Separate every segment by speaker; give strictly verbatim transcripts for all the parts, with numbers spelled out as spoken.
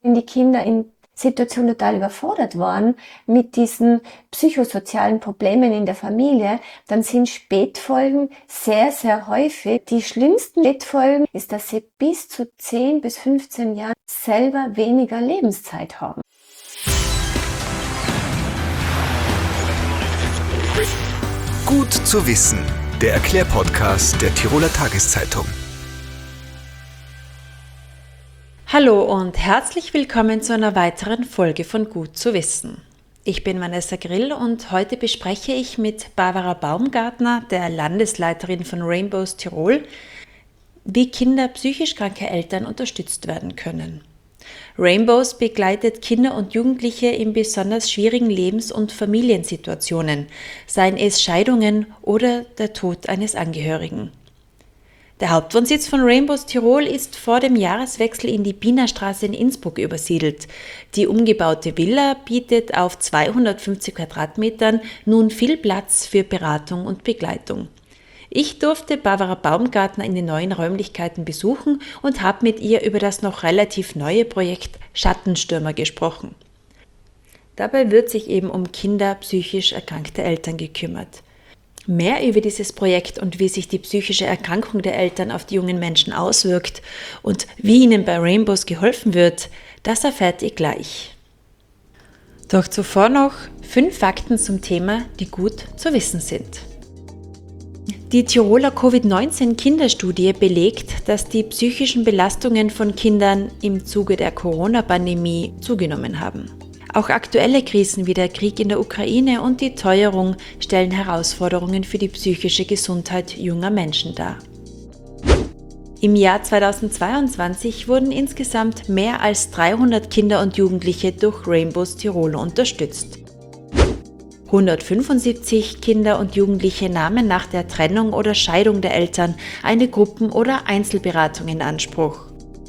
Speaker 1: Wenn die Kinder in Situationen total überfordert waren mit diesen psychosozialen Problemen in der Familie, dann sind Spätfolgen sehr, sehr häufig. Die schlimmsten Spätfolgen ist, dass sie bis zu zehn bis fünfzehn Jahren selber weniger Lebenszeit haben.
Speaker 2: Gut zu wissen, der Erklärpodcast der Tiroler Tageszeitung.
Speaker 3: Hallo und herzlich willkommen zu einer weiteren Folge von Gut zu wissen. Ich bin Vanessa Grill und heute bespreche ich mit Barbara Baumgartner, der Landesleiterin von Rainbows Tirol, wie Kinder psychisch kranke Eltern unterstützt werden können. Rainbows begleitet Kinder und Jugendliche in besonders schwierigen Lebens- und Familiensituationen, seien es Scheidungen oder der Tod eines Angehörigen. Der Hauptwohnsitz von Rainbows Tirol ist vor dem Jahreswechsel in die Bienerstraße in Innsbruck übersiedelt. Die umgebaute Villa bietet auf zweihundertfünfzig Quadratmetern nun viel Platz für Beratung und Begleitung. Ich durfte Barbara Baumgartner in den neuen Räumlichkeiten besuchen und habe mit ihr über das noch relativ neue Projekt Schattenstürmer gesprochen. Dabei wird sich eben um Kinder psychisch erkrankte Eltern gekümmert. Mehr über dieses Projekt und wie sich die psychische Erkrankung der Eltern auf die jungen Menschen auswirkt und wie ihnen bei Rainbows geholfen wird, das erfährt ihr gleich. Doch zuvor noch fünf Fakten zum Thema, die gut zu wissen sind. Die Tiroler Covid neunzehn Kinderstudie belegt, dass die psychischen Belastungen von Kindern im Zuge der Corona-Pandemie zugenommen haben. Auch aktuelle Krisen wie der Krieg in der Ukraine und die Teuerung stellen Herausforderungen für die psychische Gesundheit junger Menschen dar. Im Jahr zweitausendzweiundzwanzig wurden insgesamt mehr als dreihundert Kinder und Jugendliche durch Rainbows Tirol unterstützt. hundertfünfundsiebzig Kinder und Jugendliche nahmen nach der Trennung oder Scheidung der Eltern eine Gruppen- oder Einzelberatung in Anspruch.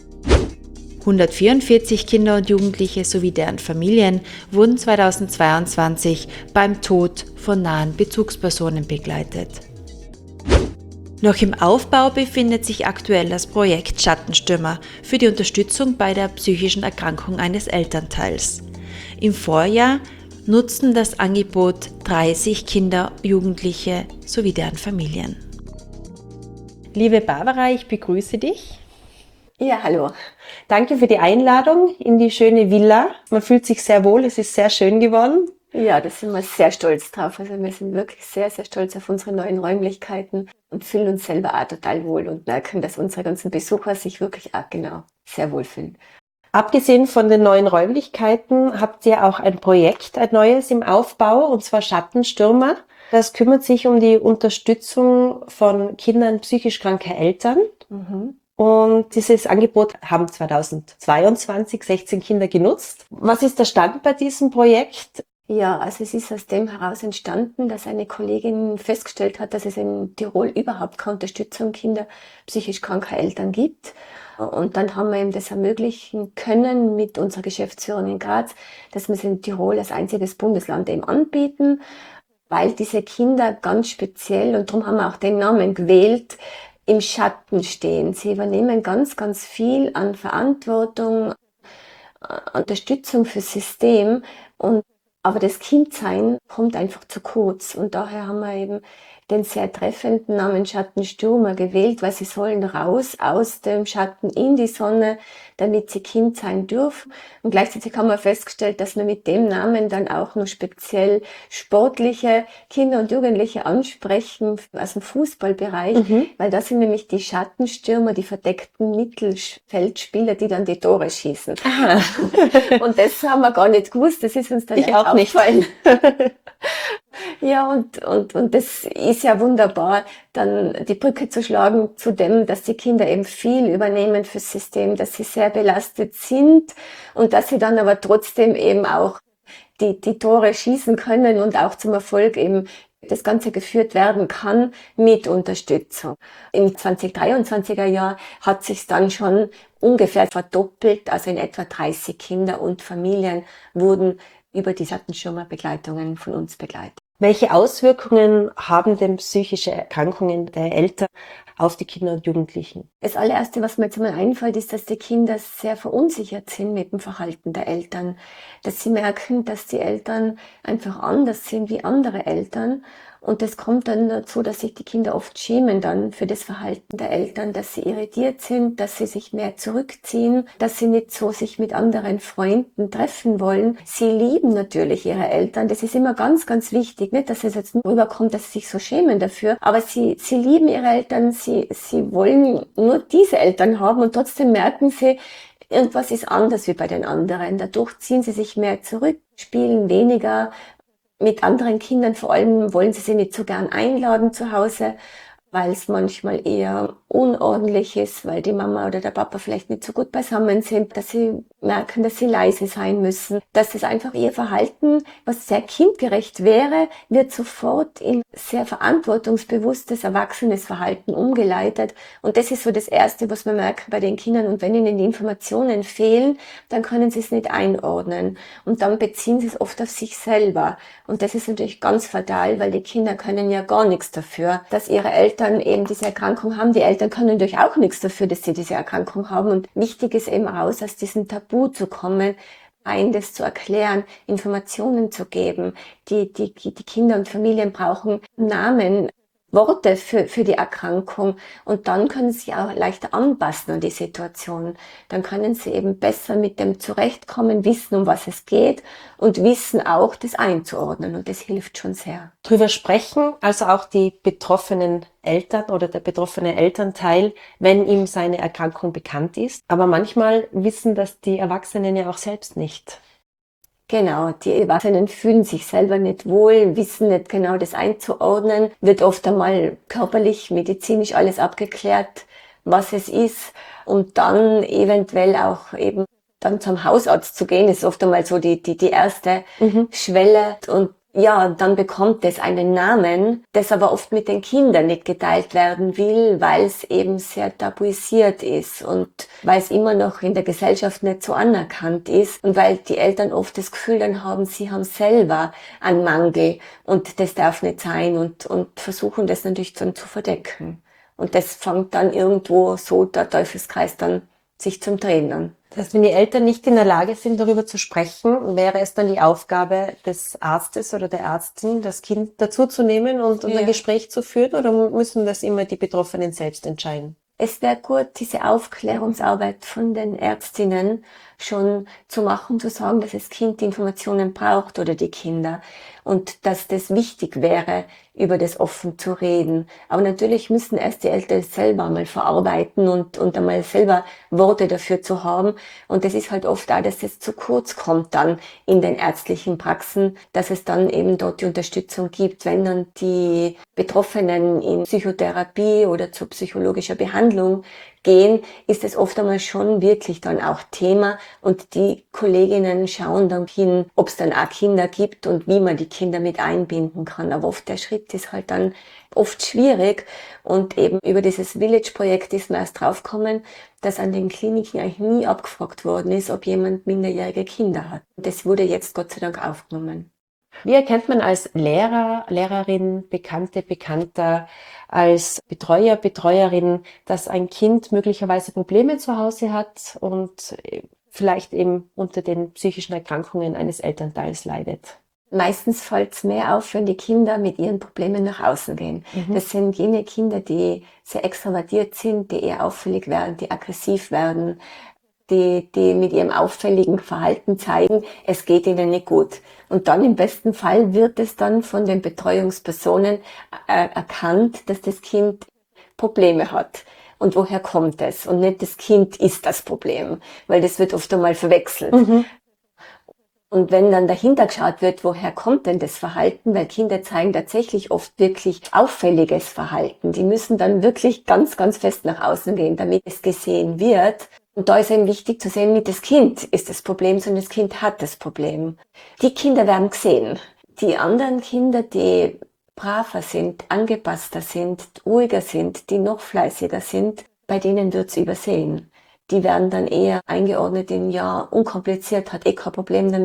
Speaker 3: hundertvierundvierzig Kinder und Jugendliche sowie deren Familien wurden zweitausendzweiundzwanzig beim Tod von nahen Bezugspersonen begleitet. Noch im Aufbau befindet sich aktuell das Projekt Schattenstürmer für die Unterstützung bei der psychischen Erkrankung eines Elternteils. Im Vorjahr nutzten das Angebot dreißig Kinder, Jugendliche sowie deren Familien. Liebe Barbara, ich begrüße dich.
Speaker 1: Ja, hallo.
Speaker 4: Danke für die Einladung in die schöne Villa. Man fühlt sich sehr wohl, es ist sehr schön geworden.
Speaker 1: Ja, da sind wir sehr stolz drauf. Also wir sind wirklich sehr, sehr stolz auf unsere neuen Räumlichkeiten und fühlen uns selber auch total wohl und merken, dass unsere ganzen Besucher sich wirklich auch genau sehr wohl fühlen.
Speaker 4: Abgesehen von den neuen Räumlichkeiten habt ihr auch ein Projekt, ein neues im Aufbau, und zwar Schattenstürmer. Das kümmert sich um die Unterstützung von Kindern psychisch kranker Eltern.
Speaker 1: Mhm.
Speaker 4: Und dieses Angebot haben zweitausendzweiundzwanzig sechzehn Kinder genutzt. Was ist der Stand bei diesem Projekt?
Speaker 1: Ja, also es ist aus dem heraus entstanden, dass eine Kollegin festgestellt hat, dass es in Tirol überhaupt keine Unterstützung Kinder psychisch kranker Eltern gibt. Und dann haben wir ihm das ermöglichen können mit unserer Geschäftsführung in Graz, dass wir es in Tirol als einziges Bundesland eben anbieten, weil diese Kinder ganz speziell, und darum haben wir auch den Namen gewählt, im Schatten stehen. Sie übernehmen ganz, ganz viel an Verantwortung, Unterstützung fürs System, und aber das Kindsein kommt einfach zu kurz. Und daher haben wir eben den sehr treffenden Namen Schattenstürmer gewählt, weil sie sollen raus aus dem Schatten in die Sonne, damit sie Kind sein dürfen. Und gleichzeitig haben wir festgestellt, dass wir mit dem Namen dann auch nur speziell sportliche Kinder und Jugendliche ansprechen aus dem Fußballbereich,
Speaker 4: Mhm.
Speaker 1: weil das sind nämlich die Schattenstürmer, die verdeckten Mittelfeldspieler, die dann die Tore schießen.
Speaker 4: Aha.
Speaker 1: Und das haben wir gar nicht gewusst, das ist uns dann
Speaker 4: Ich
Speaker 1: erst
Speaker 4: auch nicht.
Speaker 1: aufgefallen. Ja, und, und, und das ist ja wunderbar, dann die Brücke zu schlagen zu dem, dass die Kinder eben viel übernehmen fürs System, dass sie sehr belastet sind und dass sie dann aber trotzdem eben auch die, die Tore schießen können und auch zum Erfolg eben das Ganze geführt werden kann mit Unterstützung. Im zweitausenddreiundzwanziger Jahr hat sich dann schon ungefähr verdoppelt, also in etwa dreißig Kinder und Familien wurden über die Schattenstürmerbegleitungen von uns begleitet.
Speaker 4: Welche Auswirkungen haben denn psychische Erkrankungen der Eltern auf die Kinder und Jugendlichen?
Speaker 1: Das allererste, was mir jetzt mal einfällt, ist, dass die Kinder sehr verunsichert sind mit dem Verhalten der Eltern. Dass sie merken, dass die Eltern einfach anders sind wie andere Eltern. Und das kommt dann dazu, dass sich die Kinder oft schämen dann für das Verhalten der Eltern, dass sie irritiert sind, dass sie sich mehr zurückziehen, dass sie nicht so sich mit anderen Freunden treffen wollen. Sie lieben natürlich ihre Eltern. Das ist immer ganz, ganz wichtig, nicht, dass es jetzt nur rüberkommt, dass sie sich so schämen dafür. Aber sie, sie lieben ihre Eltern, sie, sie wollen nur diese Eltern haben und trotzdem merken sie, irgendwas ist anders wie bei den anderen. Dadurch ziehen sie sich mehr zurück, spielen weniger mit anderen Kindern, vor allem wollen sie sie nicht so gern einladen zu Hause, weil es manchmal eher unordentlich ist, weil die Mama oder der Papa vielleicht nicht so gut beisammen sind, dass sie merken, dass sie leise sein müssen, dass es einfach ihr Verhalten, was sehr kindgerecht wäre, wird sofort in sehr verantwortungsbewusstes, erwachsenes Verhalten umgeleitet. Und das ist so das Erste, was wir merken bei den Kindern. Und wenn ihnen die Informationen fehlen, dann können sie es nicht einordnen. Und dann beziehen sie es oft auf sich selber. Und das ist natürlich ganz fatal, weil die Kinder können ja gar nichts dafür, dass ihre Eltern eben diese Erkrankung haben. Die Eltern können natürlich auch nichts dafür, dass sie diese Erkrankung haben. Und wichtig ist eben raus, aus diesem Tabu zu kommen, eines zu erklären, Informationen zu geben. Die, die, die Kinder und Familien brauchen Namen, Worte für, für die Erkrankung und dann können sie auch leichter anpassen an die Situation. Dann können sie eben besser mit dem zurechtkommen, wissen, um was es geht und wissen auch, das einzuordnen und das hilft schon sehr.
Speaker 4: Drüber sprechen, also auch die betroffenen Eltern oder der betroffene Elternteil, wenn ihm seine Erkrankung bekannt ist. Aber manchmal wissen das die Erwachsenen ja auch selbst nicht.
Speaker 1: Genau, die Erwachsenen fühlen sich selber nicht wohl, wissen nicht genau das einzuordnen, wird oft einmal körperlich, medizinisch alles abgeklärt, was es ist und dann eventuell auch eben dann zum Hausarzt zu gehen, ist oft einmal so die, die, die erste mhm. Schwelle und ja, dann bekommt es einen Namen, das aber oft mit den Kindern nicht geteilt werden will, weil es eben sehr tabuisiert ist und weil es immer noch in der Gesellschaft nicht so anerkannt ist und weil die Eltern oft das Gefühl dann haben, sie haben selber einen Mangel und das darf nicht sein und, und versuchen das natürlich dann zu verdecken. Und das fängt dann irgendwo so der Teufelskreis dann sich zum Drehen an.
Speaker 4: Das heißt, wenn die Eltern nicht in der Lage sind, darüber zu sprechen, wäre es dann die Aufgabe des Arztes oder der Ärztin, das Kind dazuzunehmen und, und ja. ein Gespräch zu führen, oder müssen das immer die Betroffenen selbst entscheiden?
Speaker 1: Es wäre gut, diese Aufklärungsarbeit von den Ärztinnen schon zu machen, zu sagen, dass das Kind die Informationen braucht oder die Kinder und dass das wichtig wäre, über das offen zu reden. Aber natürlich müssen erst die Eltern selber mal verarbeiten und, und einmal selber Worte dafür zu haben. Und das ist halt oft auch, dass es zu kurz kommt dann in den ärztlichen Praxen, dass es dann eben dort die Unterstützung gibt, wenn dann die Betroffenen in Psychotherapie oder zu psychologischer Behandlung gehen, ist es oft einmal schon wirklich dann auch Thema und die Kolleginnen schauen dann hin, ob es dann auch Kinder gibt und wie man die Kinder mit einbinden kann. Aber oft der Schritt ist halt dann oft schwierig und eben über dieses Village-Projekt ist man erst draufgekommen, dass an den Kliniken eigentlich nie abgefragt worden ist, ob jemand minderjährige Kinder hat. Das wurde jetzt Gott sei Dank aufgenommen.
Speaker 4: Wie erkennt man als Lehrer, Lehrerin, Bekannte, Bekannter, als Betreuer, Betreuerin, dass ein Kind möglicherweise Probleme zu Hause hat und vielleicht eben unter den psychischen Erkrankungen eines Elternteils leidet?
Speaker 1: Meistens fällt es mehr auf, wenn die Kinder mit ihren Problemen nach außen gehen. Mhm. Das sind jene Kinder, die sehr extrovertiert sind, die eher auffällig werden, die aggressiv werden, die, die mit ihrem auffälligen Verhalten zeigen, es geht ihnen nicht gut. Und dann im besten Fall wird es dann von den Betreuungspersonen äh, erkannt, dass das Kind Probleme hat. Und woher kommt es? Und nicht das Kind ist das Problem, weil das wird oft einmal verwechselt. Mhm. Und wenn dann dahinter geschaut wird, woher kommt denn das Verhalten, weil Kinder zeigen tatsächlich oft wirklich auffälliges Verhalten. Die müssen dann wirklich ganz, ganz fest nach außen gehen, damit es gesehen wird. Und da ist eben wichtig zu sehen, nicht das Kind ist das Problem, sondern das Kind hat das Problem. Die Kinder werden gesehen. Die anderen Kinder, die braver sind, angepasster sind, ruhiger sind, die noch fleißiger sind, bei denen wird's übersehen. Die werden dann eher eingeordnet in, ja, unkompliziert, hat eh kein Problem damit.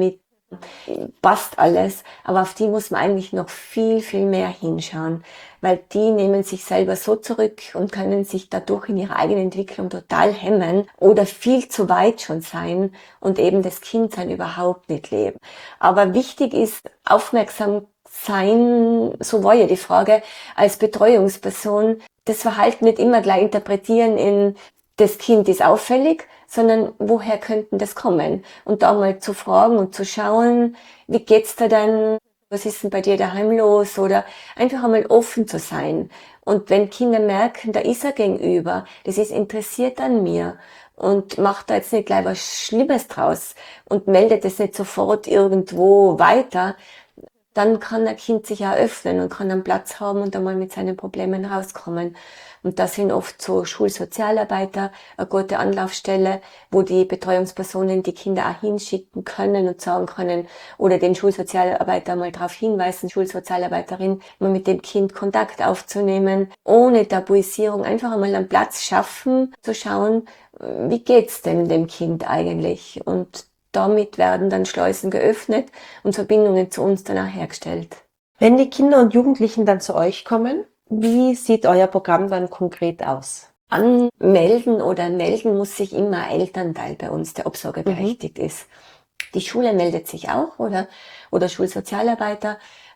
Speaker 1: passt alles, aber auf die muss man eigentlich noch viel, viel mehr hinschauen, weil die nehmen sich selber so zurück und können sich dadurch in ihrer eigenen Entwicklung total hemmen oder viel zu weit schon sein und eben das Kindsein überhaupt nicht leben. Aber wichtig ist, aufmerksam sein, so war ja die Frage, als Betreuungsperson, das Verhalten nicht immer gleich interpretieren in das Kind ist auffällig, sondern woher könnten das kommen? Und da mal zu fragen und zu schauen, wie geht's dir denn? Was ist denn bei dir daheim los? Oder einfach einmal offen zu sein. Und wenn Kinder merken, da ist er gegenüber, das ist interessiert an mir und macht da jetzt nicht gleich was Schlimmes draus und meldet es nicht sofort irgendwo weiter, dann kann ein Kind sich auch öffnen und kann einen Platz haben und einmal mit seinen Problemen rauskommen. Und das sind oft so Schulsozialarbeiter, eine gute Anlaufstelle, wo die Betreuungspersonen die Kinder auch hinschicken können und sagen können, oder den Schulsozialarbeiter mal darauf hinweisen, Schulsozialarbeiterin, mal mit dem Kind Kontakt aufzunehmen, ohne Tabuisierung, einfach einmal einen Platz schaffen, zu schauen, wie geht's denn dem Kind eigentlich? Und damit werden dann Schleusen geöffnet und Verbindungen zu uns dann auch hergestellt.
Speaker 4: Wenn die Kinder und Jugendlichen dann zu euch kommen, wie sieht euer Programm dann konkret aus?
Speaker 1: Anmelden oder melden muss sich immer ein Elternteil bei uns, der obsorgeberechtigt mhm. ist. Die Schule meldet sich auch oder, oder Schulsozialarbeiter.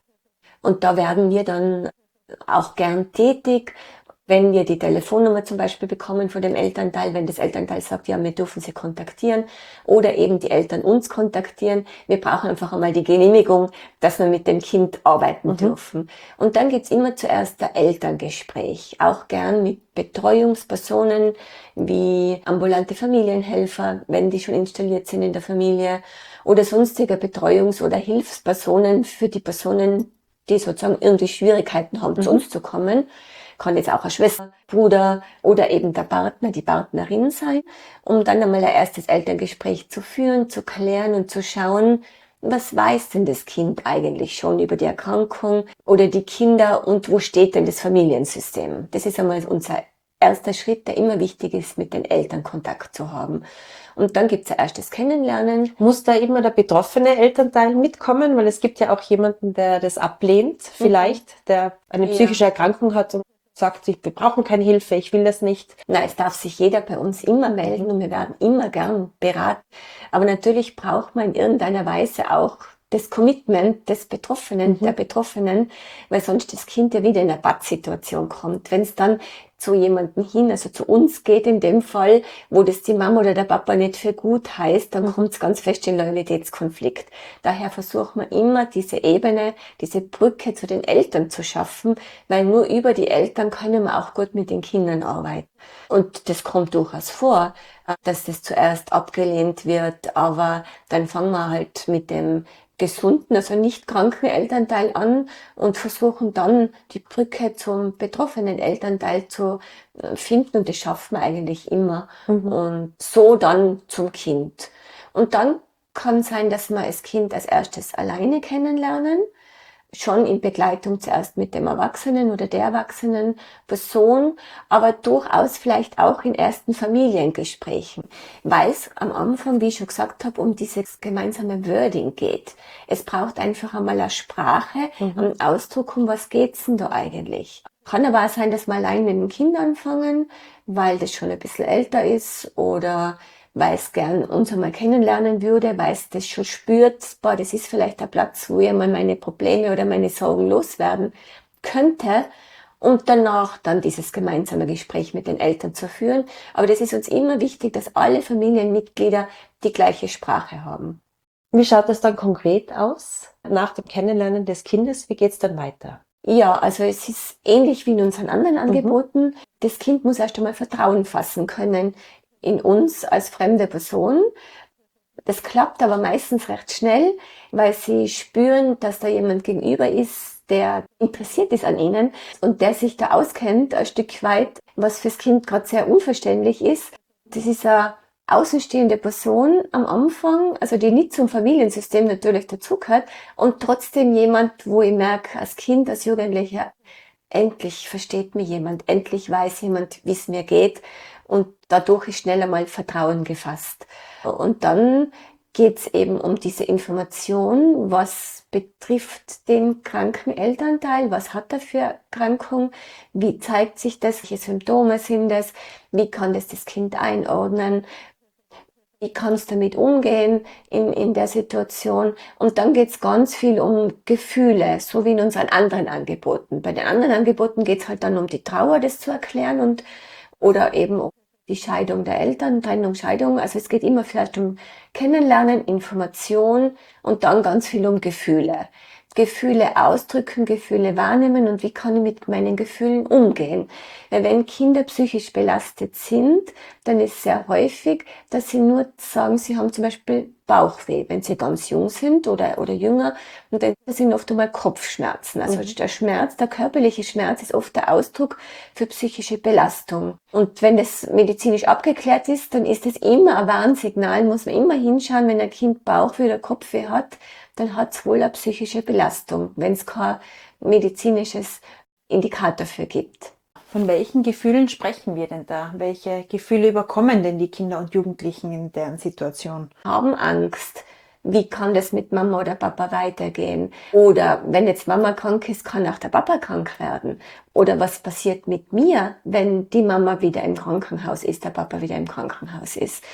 Speaker 1: Und da werden wir dann auch gern tätig, wenn wir die Telefonnummer zum Beispiel bekommen von dem Elternteil, wenn das Elternteil sagt, ja, wir dürfen sie kontaktieren oder eben die Eltern uns kontaktieren. Wir brauchen einfach einmal die Genehmigung, dass wir mit dem Kind arbeiten mhm. dürfen. Und dann geht's immer zuerst der Elterngespräch, auch gern mit Betreuungspersonen wie ambulante Familienhelfer, wenn die schon installiert sind in der Familie oder sonstige Betreuungs- oder Hilfspersonen für die Personen, die sozusagen irgendwie Schwierigkeiten haben, mhm. zu uns zu kommen. Kann jetzt auch eine Schwester, Bruder oder eben der Partner, die Partnerin sein, um dann einmal ein erstes Elterngespräch zu führen, zu klären und zu schauen, was weiß denn das Kind eigentlich schon über die Erkrankung oder die Kinder und wo steht denn das Familiensystem? Das ist einmal unser erster Schritt, der immer wichtig ist, mit den Eltern Kontakt zu haben. Und dann gibt's ein erstes Kennenlernen.
Speaker 4: Muss da immer der betroffene Elternteil mitkommen? Weil es gibt ja auch jemanden, der das ablehnt, vielleicht, mhm. der eine psychische ja. Erkrankung hat und sagt sich, wir brauchen keine Hilfe, ich will das nicht.
Speaker 1: Nein, es darf sich jeder bei uns immer melden und wir werden immer gern beraten. Aber natürlich braucht man in irgendeiner Weise auch das Commitment des Betroffenen, mhm. der Betroffenen, weil sonst das Kind ja wieder in eine Pattsituation kommt. Wenn es dann zu jemandem hin, also zu uns geht in dem Fall, wo das die Mama oder der Papa nicht für gut heißt, dann mhm. kommt es ganz fest in Loyalitätskonflikt. Daher versucht man immer, diese Ebene, diese Brücke zu den Eltern zu schaffen, weil nur über die Eltern können wir auch gut mit den Kindern arbeiten. Und das kommt durchaus vor, dass das zuerst abgelehnt wird, aber dann fangen wir halt mit dem gesunden, also nicht kranken Elternteil an und versuchen dann die Brücke zum betroffenen Elternteil zu finden und das schaffen wir eigentlich immer mhm. und so dann zum Kind. Und dann kann sein, dass wir das Kind als erstes alleine kennenlernen, schon in Begleitung zuerst mit dem Erwachsenen oder der erwachsenen Person, aber durchaus vielleicht auch in ersten Familiengesprächen, weil es am Anfang, wie ich schon gesagt habe, um dieses gemeinsame Wording geht. Es braucht einfach einmal eine Sprache, mhm. einen Ausdruck, um was geht's denn da eigentlich. Kann aber auch sein, dass wir allein mit dem Kind anfangen, weil das schon ein bisschen älter ist oder weil es gern uns einmal kennenlernen würde, weil es das schon spürt, boah, das ist vielleicht der Platz, wo ich einmal meine Probleme oder meine Sorgen loswerden könnte und danach dann dieses gemeinsame Gespräch mit den Eltern zu führen. Aber das ist uns immer wichtig, dass alle Familienmitglieder die gleiche Sprache haben.
Speaker 4: Wie schaut das dann konkret aus? Nach dem Kennenlernen des Kindes, wie geht's dann weiter?
Speaker 1: Ja, also es ist ähnlich wie in unseren anderen Angeboten. Mhm. Das Kind muss erst einmal Vertrauen fassen können in uns als fremde Person. Das klappt aber meistens recht schnell, weil sie spüren, dass da jemand gegenüber ist, der interessiert ist an ihnen und der sich da auskennt, ein Stück weit, was fürs Kind gerade sehr unverständlich ist. Das ist eine außenstehende Person am Anfang, also die nicht zum Familiensystem natürlich dazugehört und trotzdem jemand, wo ich merke, als Kind, als Jugendlicher, endlich versteht mich jemand, endlich weiß jemand, wie es mir geht. Und dadurch ist schnell einmal Vertrauen gefasst. Und dann geht es eben um diese Information, was betrifft den kranken Elternteil, was hat er für Erkrankung, wie zeigt sich das, welche Symptome sind es, wie kann das das Kind einordnen, wie kannst du damit umgehen in, in der Situation. Und dann geht es ganz viel um Gefühle, so wie in unseren anderen Angeboten. Bei den anderen Angeboten geht es halt dann um die Trauer, das zu erklären und oder eben um die Scheidung der Eltern, Trennung, Scheidung. Also es geht immer vielleicht um Kennenlernen, Information und dann ganz viel um Gefühle. Gefühle ausdrücken, Gefühle wahrnehmen und wie kann ich mit meinen Gefühlen umgehen. Weil wenn Kinder psychisch belastet sind, dann ist sehr häufig, dass sie nur sagen, sie haben zum Beispiel Bauchweh, wenn sie ganz jung sind oder, oder jünger. Und dann sind oft einmal Kopfschmerzen. Also mhm. der Schmerz, der körperliche Schmerz ist oft der Ausdruck für psychische Belastung. Und wenn das medizinisch abgeklärt ist, dann ist es immer ein Warnsignal, muss man immer hinschauen, wenn ein Kind Bauchweh oder Kopfweh hat, dann hat es wohl eine psychische Belastung, wenn es kein medizinisches Indikator dafür gibt.
Speaker 3: Von welchen Gefühlen sprechen wir denn da? Welche Gefühle überkommen denn die Kinder und Jugendlichen in deren Situation?
Speaker 1: Haben Angst. Wie kann das mit Mama oder Papa weitergehen? Oder wenn jetzt Mama krank ist, kann auch der Papa krank werden. Oder was passiert mit mir, wenn die Mama wieder im Krankenhaus ist, der Papa wieder im Krankenhaus ist?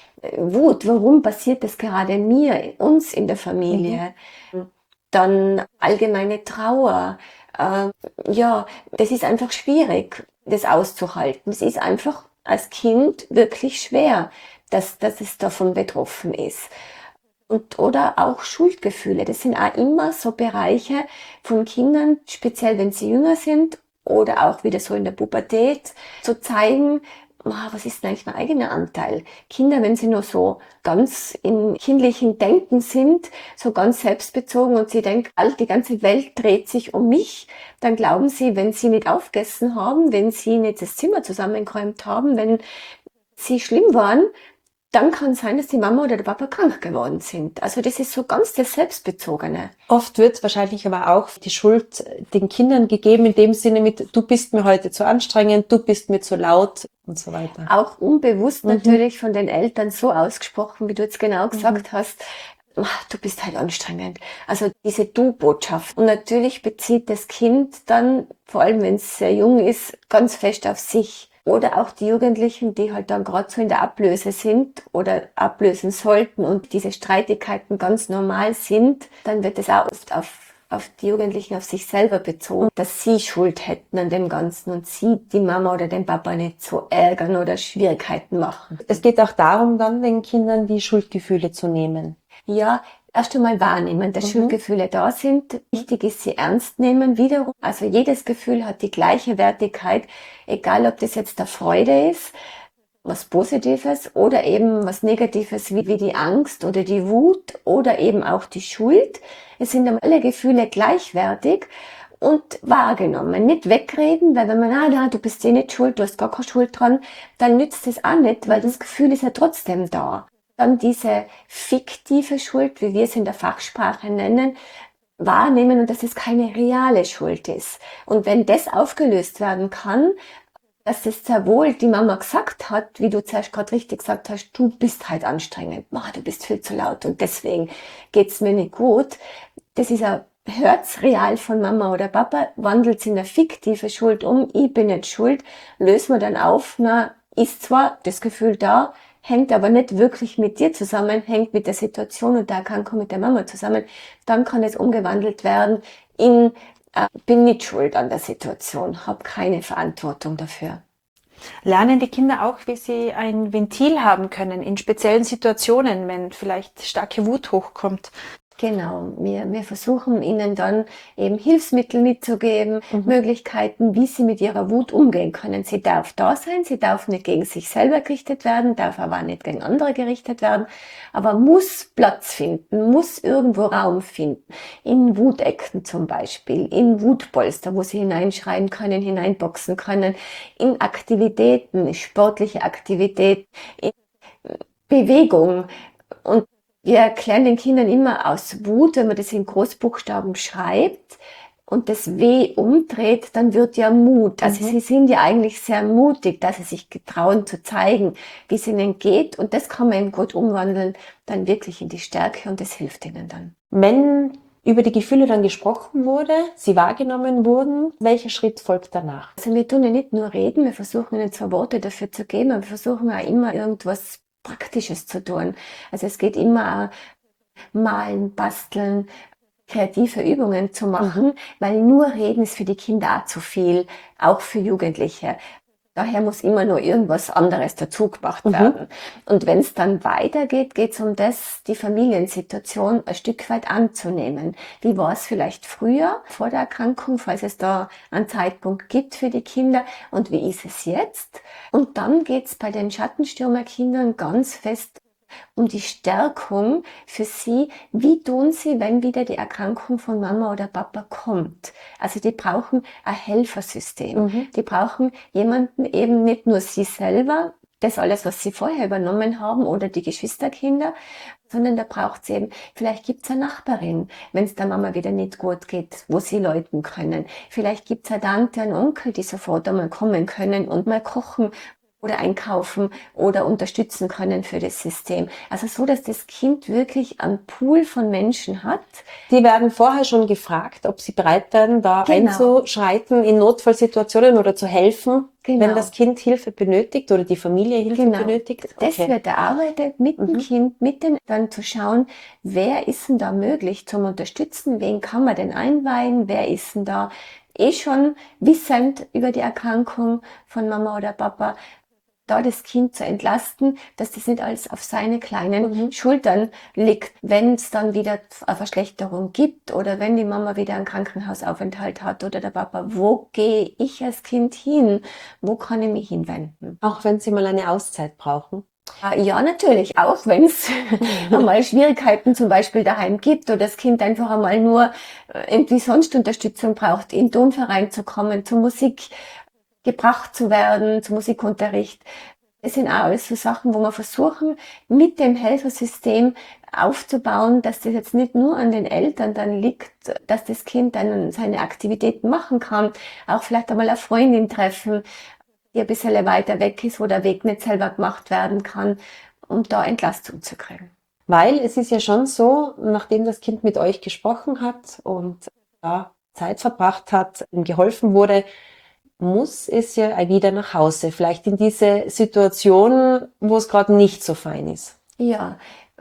Speaker 1: Wut, warum passiert das gerade mir, uns in der Familie? Mhm. Dann allgemeine Trauer. Äh, ja, das ist einfach schwierig, das auszuhalten. Es ist einfach als Kind wirklich schwer, dass, dass es davon betroffen ist. Und, oder auch Schuldgefühle. Das sind auch immer so Bereiche von Kindern, speziell wenn sie jünger sind oder auch wieder so in der Pubertät, zu zeigen, was ist denn eigentlich mein eigener Anteil? Kinder, wenn sie nur so ganz im kindlichen Denken sind, so ganz selbstbezogen und sie denken, die ganze Welt dreht sich um mich, dann glauben sie, wenn sie nicht aufgegessen haben, wenn sie nicht das Zimmer zusammengeräumt haben, wenn sie schlimm waren, dann kann sein, dass die Mama oder der Papa krank geworden sind. Also das ist so ganz das Selbstbezogene.
Speaker 4: Oft wird wahrscheinlich aber auch die Schuld den Kindern gegeben, in dem Sinne mit, du bist mir heute zu anstrengend, du bist mir zu laut und so weiter.
Speaker 1: Auch unbewusst mhm. natürlich von den Eltern so ausgesprochen, wie du jetzt genau gesagt mhm. hast, du bist halt anstrengend. Also diese Du-Botschaft. Und natürlich bezieht das Kind dann, vor allem wenn es sehr jung ist, ganz fest auf sich. Oder auch die Jugendlichen, die halt dann gerade so in der Ablöse sind oder ablösen sollten und diese Streitigkeiten ganz normal sind, dann wird es auch oft auf, auf die Jugendlichen, auf sich selber bezogen, dass sie Schuld hätten an dem Ganzen und sie die Mama oder den Papa nicht so ärgern oder Schwierigkeiten machen.
Speaker 4: Es geht auch darum, dann den Kindern die Schuldgefühle zu nehmen.
Speaker 1: Ja, erst einmal wahrnehmen, dass mhm. Schuldgefühle da sind. Wichtig ist, sie ernst nehmen wiederum. Also jedes Gefühl hat die gleiche Wertigkeit, egal ob das jetzt der Freude ist, was Positives oder eben was Negatives wie, wie die Angst oder die Wut oder eben auch die Schuld. Es sind alle Gefühle gleichwertig und wahrgenommen. Nicht wegreden, weil wenn man, ah, na, du bist eh nicht schuld, du hast gar keine Schuld dran, dann nützt es auch nicht, weil das Gefühl ist ja trotzdem da. Dann diese fiktive Schuld, wie wir es in der Fachsprache nennen, wahrnehmen und dass es keine reale Schuld ist. Und wenn das aufgelöst werden kann, dass das sehr wohl die Mama gesagt hat, wie du zuerst gerade richtig gesagt hast, du bist halt anstrengend, du bist viel zu laut und deswegen geht's mir nicht gut. Das ist ein hört's real von Mama oder Papa, wandelt's in eine fiktive Schuld um, ich bin nicht schuld, lösen wir dann auf, na, ist zwar das Gefühl da, hängt aber nicht wirklich mit dir zusammen, hängt mit der Situation und der Erkrankung mit der Mama zusammen, dann kann es umgewandelt werden in, äh, bin nicht schuld an der Situation, habe keine Verantwortung dafür.
Speaker 3: Lernen die Kinder auch, wie sie ein Ventil haben können in speziellen Situationen, wenn vielleicht starke Wut hochkommt?
Speaker 1: Genau, wir, wir versuchen ihnen dann eben Hilfsmittel mitzugeben, mhm. Möglichkeiten, wie sie mit ihrer Wut umgehen können. Sie darf da sein, sie darf nicht gegen sich selber gerichtet werden, darf aber auch nicht gegen andere gerichtet werden, aber muss Platz finden, muss irgendwo Raum finden. In Wutecken zum Beispiel, in Wutpolster, wo sie hineinschreien können, hineinboxen können, in Aktivitäten, sportliche Aktivitäten, in Bewegung. Und wir erklären den Kindern immer aus Wut, wenn man das in Großbuchstaben schreibt und das W umdreht, dann wird ja Mut. Also
Speaker 4: Mhm.
Speaker 1: sie sind ja eigentlich sehr mutig, dass sie sich getrauen zu zeigen, wie es ihnen geht. Und das kann man eben gut umwandeln, dann wirklich in die Stärke und das hilft ihnen dann.
Speaker 4: Wenn über die Gefühle dann gesprochen wurde, sie wahrgenommen wurden, welcher Schritt folgt danach?
Speaker 1: Also wir tun ja nicht nur reden, wir versuchen ihnen zwar Worte dafür zu geben, aber wir versuchen auch immer irgendwas Praktisches zu tun. Also es geht immer auch malen, basteln, kreative Übungen zu machen, mhm. weil nur reden ist für die Kinder auch zu viel, auch für Jugendliche. Daher muss immer nur irgendwas anderes dazu gemacht werden. Mhm. Und wenn es dann weitergeht, geht es um das, die Familiensituation ein Stück weit anzunehmen. Wie war es vielleicht früher, vor der Erkrankung, falls es da einen Zeitpunkt gibt für die Kinder, und wie ist es jetzt? Und dann geht es bei den Schattenstürmerkindern ganz fest um die Stärkung für sie. Wie tun sie, wenn wieder die Erkrankung von Mama oder Papa kommt? Also die brauchen ein Helfersystem. Mhm. Die brauchen jemanden, eben nicht nur sie selber, das alles, was sie vorher übernommen haben, oder die Geschwisterkinder, sondern da braucht es eben, vielleicht gibt es eine Nachbarin, wenn es der Mama wieder nicht gut geht, wo sie läuten können. Vielleicht gibt es eine Tante, einen Onkel, die sofort einmal kommen können und mal kochen oder einkaufen oder unterstützen können für das System. Also so, dass das Kind wirklich einen Pool von Menschen hat.
Speaker 4: Die werden vorher schon gefragt, ob sie bereit werden, da
Speaker 1: genau.
Speaker 4: einzuschreiten in Notfallsituationen oder zu helfen,
Speaker 1: genau.
Speaker 4: wenn das Kind Hilfe benötigt oder die Familie Hilfe
Speaker 1: genau.
Speaker 4: benötigt.
Speaker 1: Okay. Das wird erarbeitet mit dem mhm. Kind, mit den dann zu schauen, wer ist denn da möglich zum Unterstützen, wen kann man denn einweihen, wer ist denn da eh schon wissend über die Erkrankung von Mama oder Papa, da das Kind zu entlasten, dass das nicht alles auf seine kleinen mhm. Schultern liegt, wenn es dann wieder eine Verschlechterung gibt oder wenn die Mama wieder einen Krankenhausaufenthalt hat oder der Papa. Wo gehe ich als Kind hin? Wo kann ich mich hinwenden?
Speaker 4: Auch wenn sie mal eine Auszeit brauchen?
Speaker 1: Ja, natürlich, auch wenn es einmal Schwierigkeiten zum Beispiel daheim gibt oder das Kind einfach einmal nur irgendwie sonst Unterstützung braucht, in den Turnverein zu kommen, zur Musik gebracht zu werden, zum Musikunterricht. Das sind auch alles so Sachen, wo wir versuchen, mit dem Helfersystem aufzubauen, dass das jetzt nicht nur an den Eltern dann liegt, dass das Kind dann seine Aktivitäten machen kann, auch vielleicht einmal eine Freundin treffen, die ein bisschen weiter weg ist, wo der Weg nicht selber gemacht werden kann, um da Entlastung zu kriegen.
Speaker 4: Weil es ist ja schon so, nachdem das Kind mit euch gesprochen hat und da Zeit verbracht hat, ihm geholfen wurde, muss es ja wieder nach Hause, vielleicht in diese Situation, wo es gerade nicht so fein ist.
Speaker 1: Ja,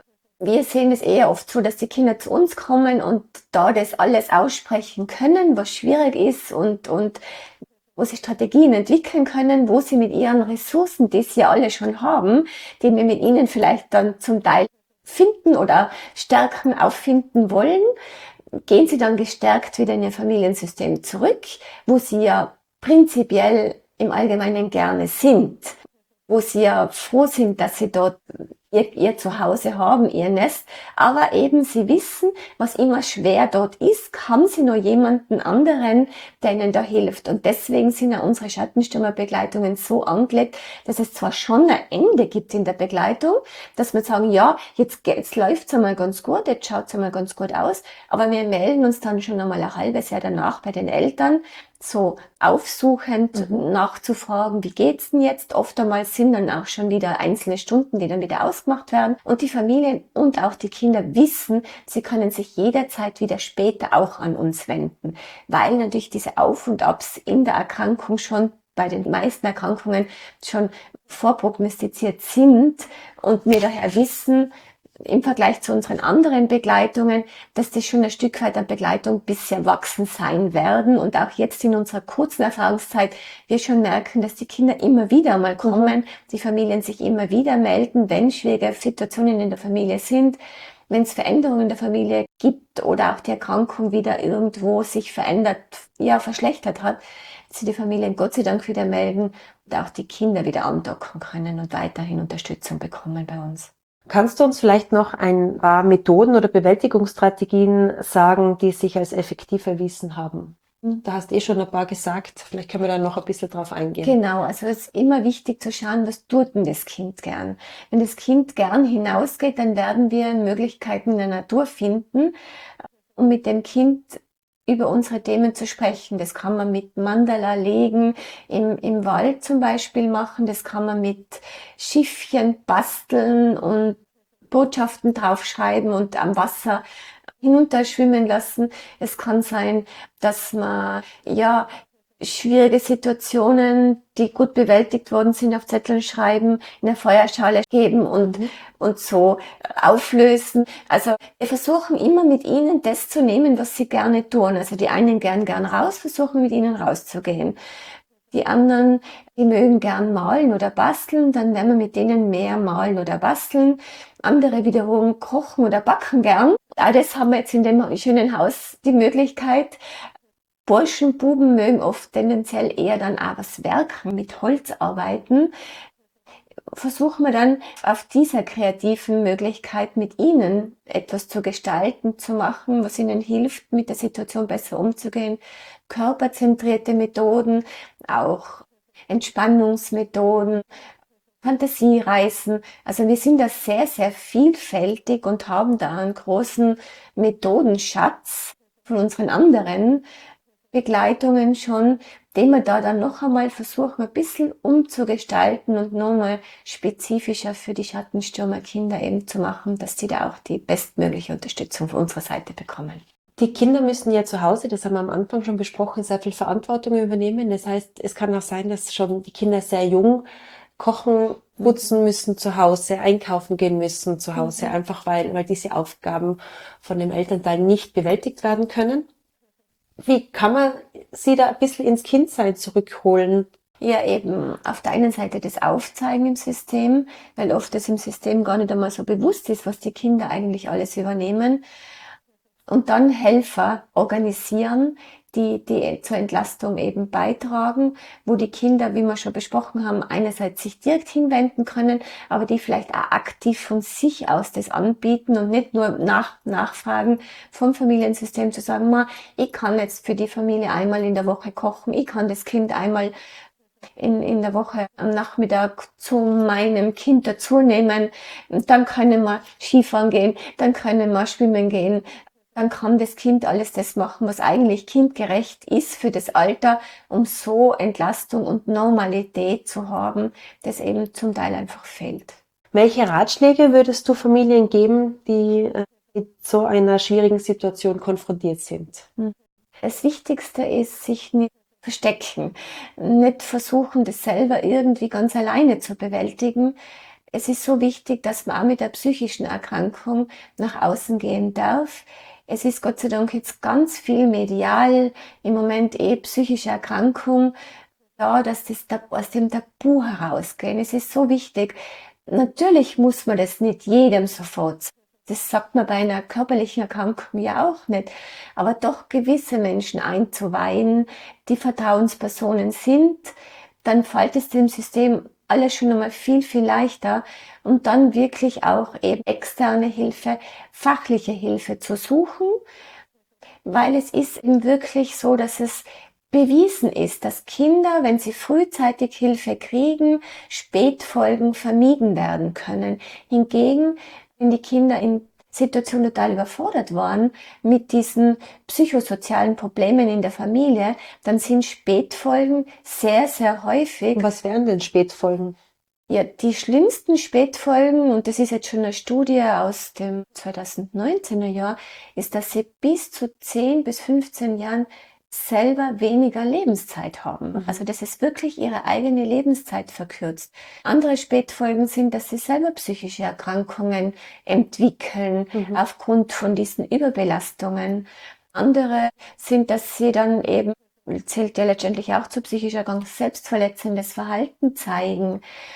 Speaker 1: wir sehen es eher oft so, dass die Kinder zu uns kommen und da das alles aussprechen können, was schwierig ist und, und wo sie Strategien entwickeln können, wo sie mit ihren Ressourcen, die sie ja alle schon haben, die wir mit ihnen vielleicht dann zum Teil finden oder Stärken auffinden wollen, gehen sie dann gestärkt wieder in ihr Familiensystem zurück, wo sie ja prinzipiell im Allgemeinen gerne sind, wo sie ja froh sind, dass sie dort ihr, ihr Zuhause haben, ihr Nest, aber eben sie wissen, was immer schwer dort ist, haben sie nur jemanden anderen, der ihnen da hilft. Und deswegen sind ja unsere Schattenstürmerbegleitungen so angelegt, dass es zwar schon ein Ende gibt in der Begleitung, dass wir sagen, ja, jetzt, jetzt läuft es einmal ganz gut, jetzt schaut es einmal ganz gut aus, aber wir melden uns dann schon einmal ein halbes Jahr danach bei den Eltern, so aufsuchend mhm. nachzufragen, wie geht's denn jetzt? Oft einmal sind dann auch schon wieder einzelne Stunden, die dann wieder ausgemacht werden. Und die Familien und auch die Kinder wissen, sie können sich jederzeit wieder später auch an uns wenden, weil natürlich diese Auf- und Abs in der Erkrankung schon bei den meisten Erkrankungen schon vorprognostiziert sind und wir daher wissen, im Vergleich zu unseren anderen Begleitungen, dass das schon ein Stück weit an Begleitung bis sie erwachsen sein werden. Und auch jetzt in unserer kurzen Erfahrungszeit wir schon merken, dass die Kinder immer wieder mal kommen, mhm. die Familien sich immer wieder melden, wenn schwierige Situationen in der Familie sind, wenn es Veränderungen in der Familie gibt oder auch die Erkrankung wieder irgendwo sich verändert, ja, verschlechtert hat, dass sie die Familien Gott sei Dank wieder melden und auch die Kinder wieder andocken können und weiterhin Unterstützung bekommen bei uns.
Speaker 4: Kannst du uns vielleicht noch ein paar Methoden oder Bewältigungsstrategien sagen, die sich als effektiv erwiesen haben? Da hast du eh schon ein paar gesagt, vielleicht können wir da noch ein bisschen drauf eingehen.
Speaker 1: Genau, also es ist immer wichtig zu schauen, was tut denn das Kind gern? Wenn das Kind gern hinausgeht, dann werden wir Möglichkeiten in der Natur finden, um mit dem Kind über unsere Themen zu sprechen. Das kann man mit Mandala legen, im, im Wald zum Beispiel machen. Das kann man mit Schiffchen basteln und Botschaften draufschreiben und am Wasser hinunterschwimmen lassen. Es kann sein, dass man, ja, schwierige Situationen, die gut bewältigt worden sind, auf Zetteln schreiben, in der Feuerschale geben und, mhm. und so auflösen. Also wir versuchen immer mit ihnen das zu nehmen, was sie gerne tun. Also die einen gern gern raus, versuchen mit ihnen rauszugehen. Die anderen, die mögen gern malen oder basteln, dann werden wir mit denen mehr malen oder basteln. Andere wiederum kochen oder backen gern. All das haben wir jetzt in dem schönen Haus die Möglichkeit. Burschen, Buben mögen oft tendenziell eher dann auch was werken, mit Holz arbeiten. Versuchen wir dann auf dieser kreativen Möglichkeit mit ihnen etwas zu gestalten, zu machen, was ihnen hilft, mit der Situation besser umzugehen. Körperzentrierte Methoden, auch Entspannungsmethoden, Fantasiereisen. Also wir sind da sehr, sehr vielfältig und haben da einen großen Methodenschatz von unseren anderen Begleitungen schon, den wir da dann noch einmal versuchen, ein bisschen umzugestalten und nochmal spezifischer für die Schattenstürmerkinder eben zu machen, dass die da auch die bestmögliche Unterstützung von unserer Seite bekommen.
Speaker 4: Die Kinder müssen ja zu Hause, das haben wir am Anfang schon besprochen, sehr viel Verantwortung übernehmen. Das heißt, es kann auch sein, dass schon die Kinder sehr jung kochen, putzen müssen zu Hause, einkaufen gehen müssen zu Hause, mhm. einfach weil, weil diese Aufgaben von dem Elternteil nicht bewältigt werden können. Wie kann man sie da ein bisschen ins Kindsein zurückholen?
Speaker 1: Ja, eben auf der einen Seite das Aufzeigen im System, weil oft das im System gar nicht einmal so bewusst ist, was die Kinder eigentlich alles übernehmen. Und dann Helfer organisieren, die, die zur Entlastung eben beitragen, wo die Kinder, wie wir schon besprochen haben, einerseits sich direkt hinwenden können, aber die vielleicht auch aktiv von sich aus das anbieten und nicht nur nach, nachfragen vom Familiensystem zu sagen, ma, ich kann jetzt für die Familie einmal in der Woche kochen, ich kann das Kind einmal in, in der Woche am Nachmittag zu meinem Kind dazu nehmen, dann können wir Skifahren gehen, dann können wir schwimmen gehen. Dann kann das Kind alles das machen, was eigentlich kindgerecht ist für das Alter, um so Entlastung und Normalität zu haben, das eben zum Teil einfach fehlt.
Speaker 4: Welche Ratschläge würdest du Familien geben, die mit so einer schwierigen Situation konfrontiert sind?
Speaker 1: Das Wichtigste ist, sich nicht verstecken, nicht versuchen, das selber irgendwie ganz alleine zu bewältigen. Es ist so wichtig, dass man auch mit der psychischen Erkrankung nach außen gehen darf. Es ist Gott sei Dank jetzt ganz viel medial, im Moment eh psychische Erkrankung, da, dass das aus dem Tabu herausgehen. Es ist so wichtig. Natürlich muss man das nicht jedem sofort sagen. Das sagt man bei einer körperlichen Erkrankung ja auch nicht. Aber doch gewisse Menschen einzuweihen, die Vertrauenspersonen sind, dann fällt es dem System alles schon einmal viel, viel leichter und dann wirklich auch eben externe Hilfe, fachliche Hilfe zu suchen, weil es ist eben wirklich so, dass es bewiesen ist, dass Kinder, wenn sie frühzeitig Hilfe kriegen, Spätfolgen vermieden werden können. Hingegen, wenn die Kinder in Situation total überfordert waren mit diesen psychosozialen Problemen in der Familie, dann sind Spätfolgen sehr, sehr häufig.
Speaker 4: Was wären denn Spätfolgen?
Speaker 1: Ja, die schlimmsten Spätfolgen, und das ist jetzt schon eine Studie aus dem zweitausendneunzehner Jahr, ist, dass sie bis zu zehn bis fünfzehn Jahren selber weniger Lebenszeit haben. Mhm. Also das ist wirklich ihre eigene Lebenszeit verkürzt. Andere Spätfolgen sind, dass sie selber psychische Erkrankungen entwickeln, mhm. aufgrund von diesen Überbelastungen. Andere sind, dass sie dann eben, zählt ja letztendlich auch zu psychischer Erkrankung, selbstverletzendes Verhalten zeigen,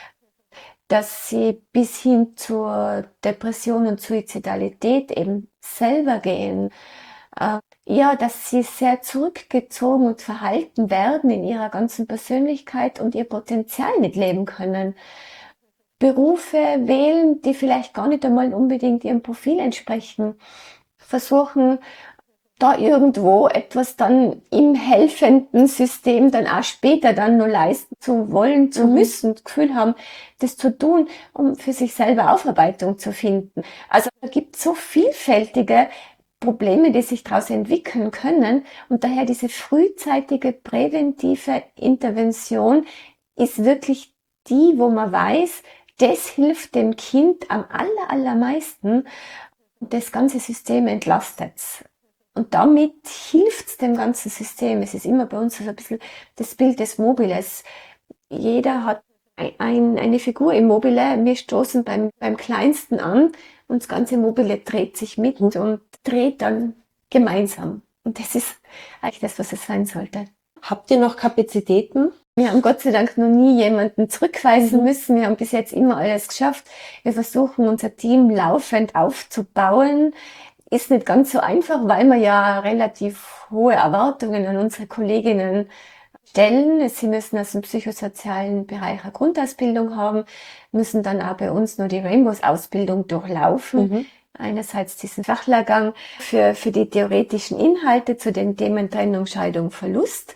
Speaker 1: dass sie bis hin zur Depression und Suizidalität eben selber gehen. Ja, dass sie sehr zurückgezogen und verhalten werden in ihrer ganzen Persönlichkeit und ihr Potenzial nicht leben können. Berufe wählen, die vielleicht gar nicht einmal unbedingt ihrem Profil entsprechen. Versuchen, da irgendwo etwas dann im helfenden System dann auch später dann nur leisten zu wollen, zu mhm. müssen, das Gefühl haben, das zu tun, um für sich selber Aufarbeitung zu finden. Also da gibt es so vielfältige Probleme, die sich daraus entwickeln können. Und daher diese frühzeitige präventive Intervention ist wirklich die, wo man weiß, das hilft dem Kind am aller, allermeisten. Das ganze System entlastet. Und damit hilft es dem ganzen System. Es ist immer bei uns so ein bisschen das Bild des Mobiles. Jeder hat ein, eine Figur im Mobile. Wir stoßen beim, beim Kleinsten an und das ganze Mobile dreht sich mit und dreht dann gemeinsam. Und das ist eigentlich das, was es sein sollte.
Speaker 4: Habt ihr noch Kapazitäten?
Speaker 1: Wir haben Gott sei Dank noch nie jemanden zurückweisen müssen. Wir haben bis jetzt immer alles geschafft. Wir versuchen, unser Team laufend aufzubauen. Ist nicht ganz so einfach, weil wir ja relativ hohe Erwartungen an unsere Kolleginnen stellen. Sie müssen aus dem psychosozialen Bereich eine Grundausbildung haben, müssen dann auch bei uns nur die Rainbows-Ausbildung durchlaufen. Mhm. Einerseits diesen Fachlehrgang für, für die theoretischen Inhalte zu den Themen Trennung, Scheidung, Verlust.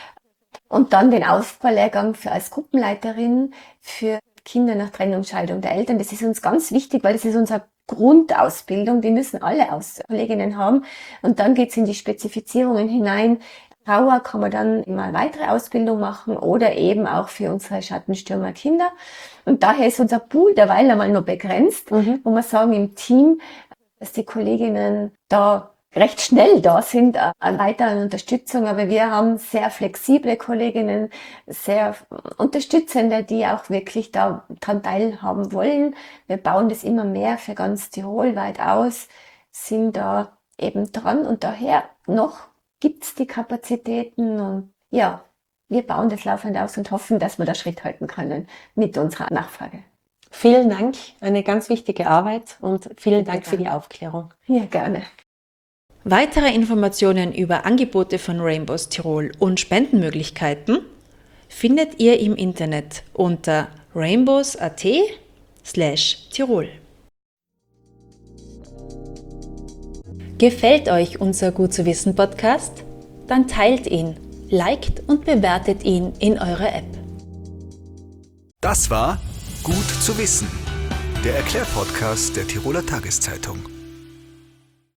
Speaker 1: Und dann den Aufbaulehrgang für als Gruppenleiterin für Kinder nach Trennung, Scheidung der Eltern. Das ist uns ganz wichtig, weil das ist unsere Grundausbildung. Die müssen alle Aus Kolleginnen haben. Und dann geht's in die Spezifizierungen hinein. Trauer kann man dann immer eine weitere Ausbildung machen oder eben auch für unsere Schattenstürmer Kinder. Und daher ist unser Pool derweil einmal nur begrenzt, mhm. wo wir sagen im Team, dass die Kolleginnen da recht schnell da sind, an weiteren Unterstützung, aber wir haben sehr flexible Kolleginnen, sehr Unterstützende, die auch wirklich da dran teilhaben wollen. Wir bauen das immer mehr für ganz Tirol weit aus, sind da eben dran und daher noch gibt's die Kapazitäten und ja, wir bauen das laufend aus und hoffen, dass wir da Schritt halten können mit unserer Nachfrage.
Speaker 4: Vielen Dank, eine ganz wichtige Arbeit und vielen Dank für die Aufklärung.
Speaker 1: Ja, gerne.
Speaker 3: Weitere Informationen über Angebote von Rainbows Tirol und Spendenmöglichkeiten findet ihr im Internet unter rainbows punkt at slash Tirol. Gefällt euch unser Gut zu wissen Podcast? Dann teilt ihn, liked und bewertet ihn in eurer App.
Speaker 2: Das war Gut zu wissen, der Erklärpodcast der Tiroler Tageszeitung.